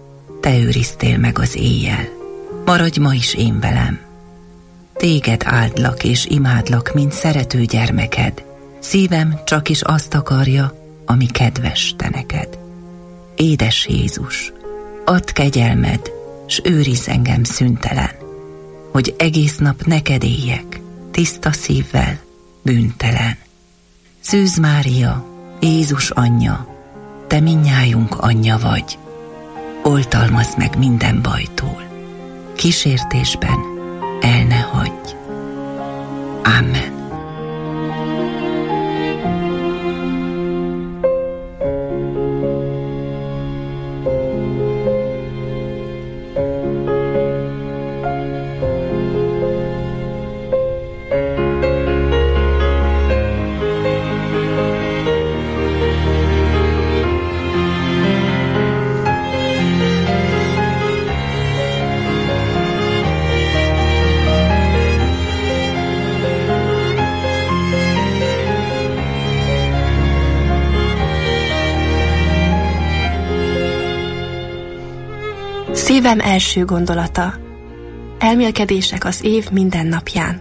Te őriztél meg az éjjel, maradj ma is én velem. Téged áldlak és imádlak, mint szerető gyermeked. Szívem csak is azt akarja, ami kedves te neked. Édes Jézus, add kegyelmed, s őrizz engem szüntelen, hogy egész nap neked éljek, tiszta szívvel, bűntelen. Szűz Mária, Jézus anyja, te mindnyájunk anyja vagy. Oltalmazd meg minden bajtól, kísértésben el ne hagyj. Amen. Szívem első gondolata. Elmélkedések az év minden napján.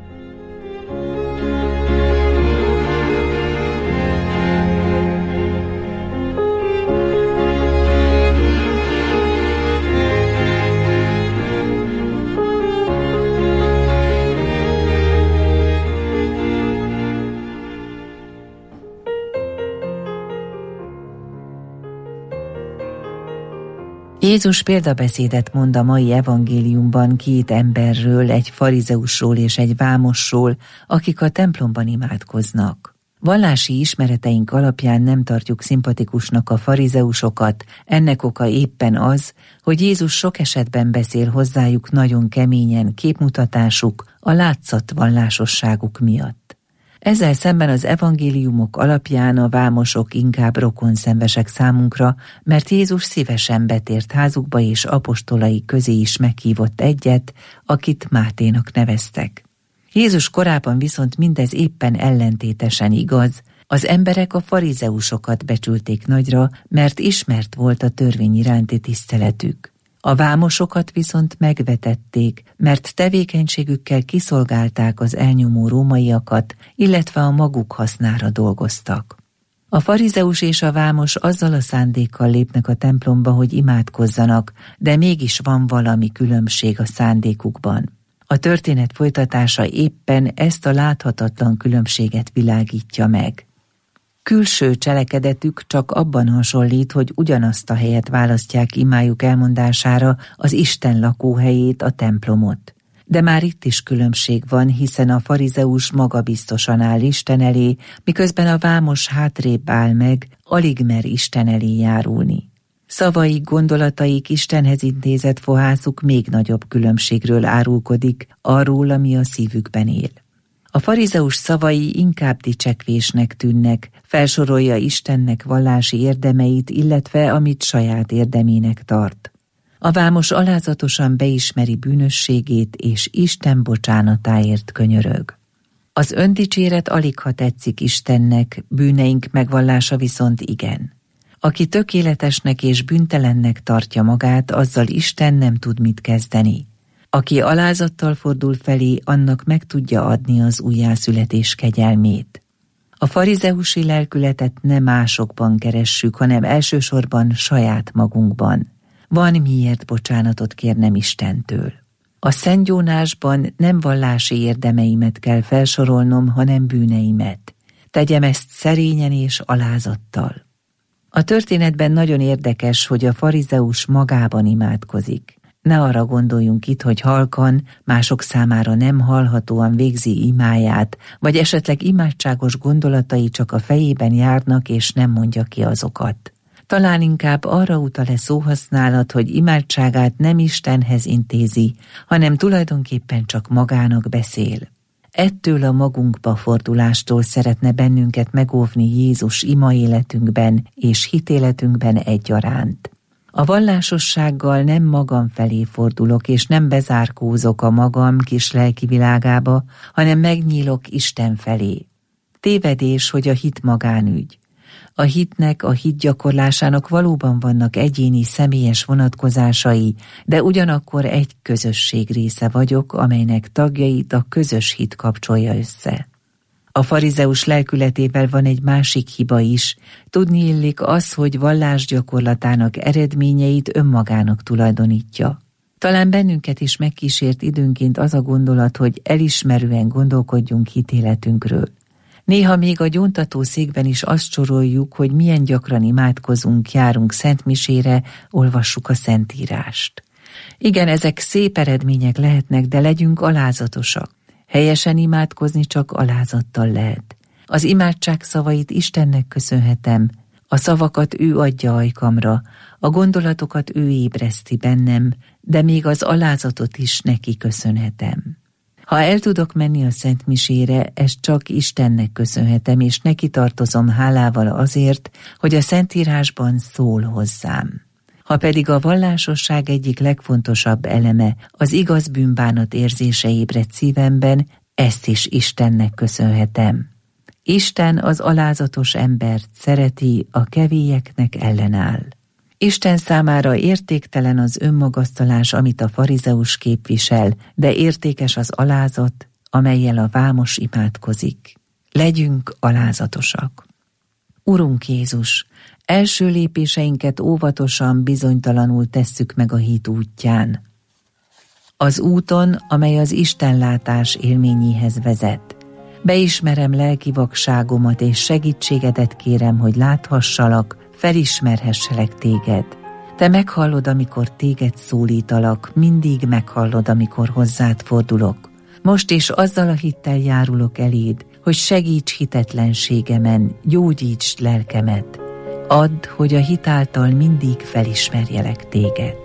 Jézus példabeszédet mond a mai evangéliumban két emberről, egy farizeusról és egy vámosról, akik a templomban imádkoznak. Vallási ismereteink alapján nem tartjuk szimpatikusnak a farizeusokat, ennek oka éppen az, hogy Jézus sok esetben beszél hozzájuk nagyon keményen képmutatásuk, a látszat vallásosságuk miatt. Ezzel szemben az evangéliumok alapján a vámosok inkább rokonszenvesek számunkra, mert Jézus szívesen betért házukba és apostolai közé is meghívott egyet, akit Máténak neveztek. Jézus korában viszont mindez éppen ellentétesen igaz, az emberek a farizeusokat becsülték nagyra, mert ismert volt a törvény iránti tiszteletük. A vámosokat viszont megvetették, mert tevékenységükkel kiszolgálták az elnyomó rómaiakat, illetve a maguk hasznára dolgoztak. A farizeus és a vámos azzal a szándékkal lépnek a templomba, hogy imádkozzanak, de mégis van valami különbség a szándékukban. A történet folytatása éppen ezt a láthatatlan különbséget világítja meg. Külső cselekedetük csak abban hasonlít, hogy ugyanazt a helyet választják imájuk elmondására, az Isten lakóhelyét, a templomot. De már itt is különbség van, hiszen a farizeus magabiztosan áll Isten elé, miközben a vámos hátrébb áll meg, alig mer Isten elé járulni. Szavaik, gondolataik, Istenhez intézett fohászuk még nagyobb különbségről árulkodik, arról, ami a szívükben él. A farizeus szavai inkább dicsekvésnek tűnnek, felsorolja Istennek vallási érdemeit, illetve amit saját érdemének tart. A vámos alázatosan beismeri bűnösségét, és Isten bocsánatáért könyörög. Az öndicséret aligha tetszik Istennek, bűneink megvallása viszont igen. Aki tökéletesnek és bűntelennek tartja magát, azzal Isten nem tud mit kezdeni. Aki alázattal fordul felé, annak meg tudja adni az újjászületés kegyelmét. A farizeusi lelkületet nem másokban keressük, hanem elsősorban saját magunkban. Van miért bocsánatot kérnem Istentől. A szentgyónásban nem vallási érdemeimet kell felsorolnom, hanem bűneimet. Tegyem ezt szerényen és alázattal. A történetben nagyon érdekes, hogy a farizeus magában imádkozik. Ne arra gondoljunk itt, hogy halkan, mások számára nem hallhatóan végzi imáját, vagy esetleg imádságos gondolatai csak a fejében járnak, és nem mondja ki azokat. Talán inkább arra utal szóhasználat, hogy imádságát nem Istenhez intézi, hanem tulajdonképpen csak magának beszél. Ettől a magunkba fordulástól szeretne bennünket megóvni Jézus ima életünkben és hitéletünkben egyaránt. A vallásossággal nem magam felé fordulok, és nem bezárkózok a magam kis lelki világába, hanem megnyílok Isten felé. Tévedés, hogy a hit magánügy. A hitnek, a hit gyakorlásának valóban vannak egyéni, személyes vonatkozásai, de ugyanakkor egy közösség része vagyok, amelynek tagjait a közös hit kapcsolja össze. A farizeus lelkületével van egy másik hiba is, tudni illik az, hogy vallás gyakorlatának eredményeit önmagának tulajdonítja. Talán bennünket is megkísért időnként az a gondolat, hogy elismerően gondolkodjunk hitéletünkről. Néha még a gyóntató székben is azt soroljuk, hogy milyen gyakran imádkozunk, járunk szentmisére, olvassuk a Szentírást. Igen, ezek szép eredmények lehetnek, de legyünk alázatosak. Helyesen imádkozni csak alázattal lehet. Az imádság szavait Istennek köszönhetem, a szavakat ő adja ajkamra, a gondolatokat ő ébreszti bennem, de még az alázatot is neki köszönhetem. Ha el tudok menni a szentmisére, ezt csak Istennek köszönhetem, és neki tartozom hálával azért, hogy a Szentírásban szól hozzám. Ha pedig a vallásosság egyik legfontosabb eleme, az igaz bűnbánat érzése ébred szívemben, ezt is Istennek köszönhetem. Isten az alázatos embert szereti, a kevélyeknek ellenáll. Isten számára értéktelen az önmagasztalás, amit a farizeus képvisel, de értékes az alázat, amellyel a vámos imádkozik. Legyünk alázatosak. Urunk Jézus, első lépéseinket óvatosan, bizonytalanul tesszük meg a hit útján. Az úton, amely az istenlátás élményéhez vezet. Beismerem lelki vakságomat, és segítségedet kérem, hogy láthassalak, felismerhesselek téged. Te meghallod, amikor téged szólítalak, mindig meghallod, amikor hozzád fordulok. Most is azzal a hittel járulok eléd, hogy segíts hitetlenségemen, gyógyítsd lelkemet. Add, hogy a hit által mindig felismerjelek téged.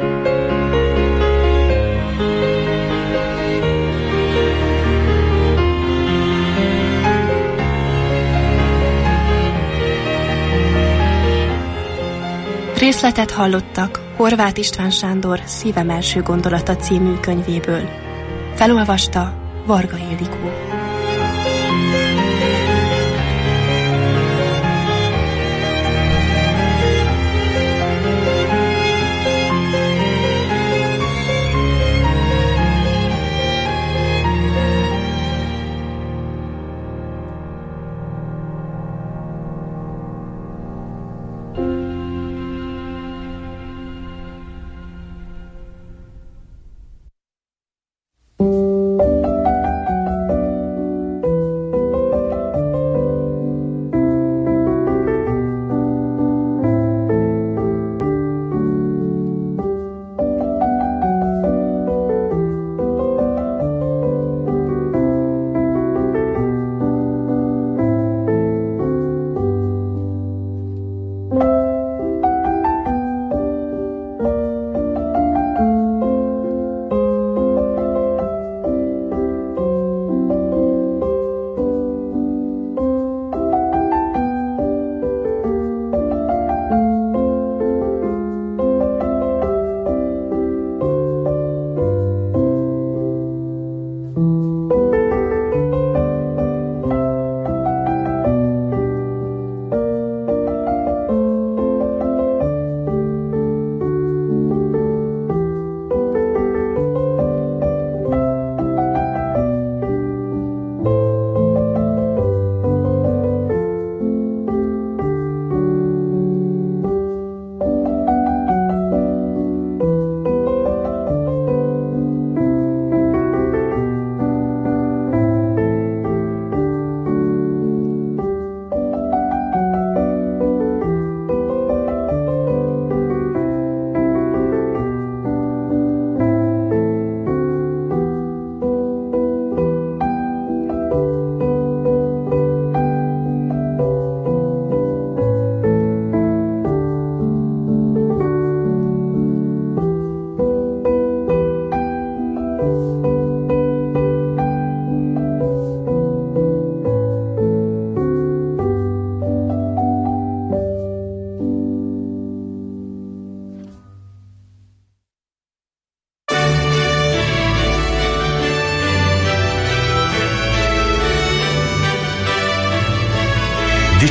Részletet hallottak Horváth István Sándor Szívem első gondolata című könyvéből. Felolvasta Varga Ildikó.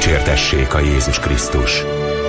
Dicsértessék a Jézus Krisztus!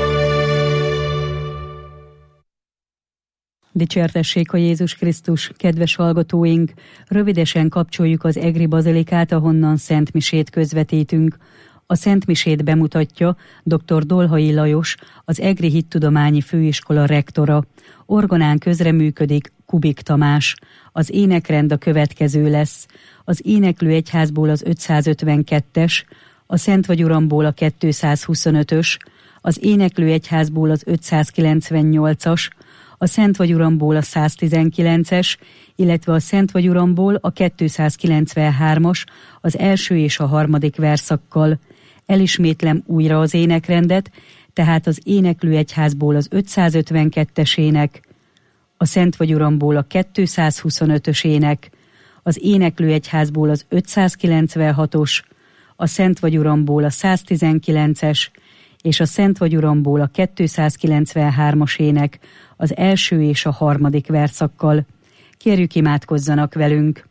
Dicsértessék a Jézus Krisztus, kedves hallgatóink! Rövidesen kapcsoljuk az Egri Bazilikát, ahonnan szentmisét közvetítünk. A szentmisét bemutatja dr. Dolhai Lajos, az Egri Hittudományi Főiskola rektora. Orgonán közreműködik Kubik Tamás. Az énekrend a következő lesz. Az éneklő egyházból az 552-es, a Szent vagy Uramból a 225-ös, az éneklő egyházból az 598-as, a Szent vagy Uramból a 119-es, illetve a Szent vagy Uramból a 293-as, az első és a harmadik verszakkal. Elismétlem újra az énekrendet, tehát az éneklő egyházból az 552-es ének, a Szent vagy Uramból a 225-ös ének, az éneklő egyházból az 596-os, a Szent vagy Uramból a 119-es, és a Szent vagy Uramból a 293-as ének, az első és a harmadik verszakkal. Kérjük, imádkozzanak velünk!